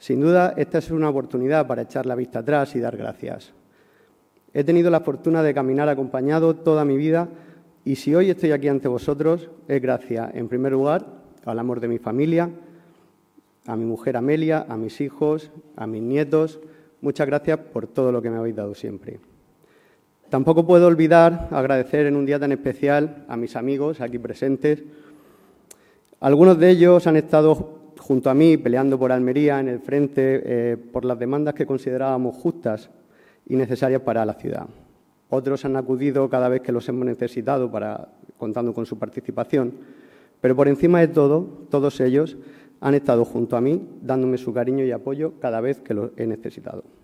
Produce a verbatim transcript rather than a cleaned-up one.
Sin duda, esta es una oportunidad para echar la vista atrás y dar gracias. He tenido la fortuna de caminar acompañado toda mi vida y si hoy estoy aquí ante vosotros es gracias, en primer lugar, al amor de mi familia, a mi mujer Amelia, a mis hijos, a mis nietos. Muchas gracias por todo lo que me habéis dado siempre. Tampoco puedo olvidar agradecer en un día tan especial a mis amigos aquí presentes. Algunos de ellos han estado junto a mí peleando por Almería en el frente eh, por las demandas que considerábamos justas y necesarias para la ciudad. Otros han acudido cada vez que los hemos necesitado, para, contando con su participación, pero por encima de todo, todos ellos han estado junto a mí, dándome su cariño y apoyo cada vez que lo he necesitado.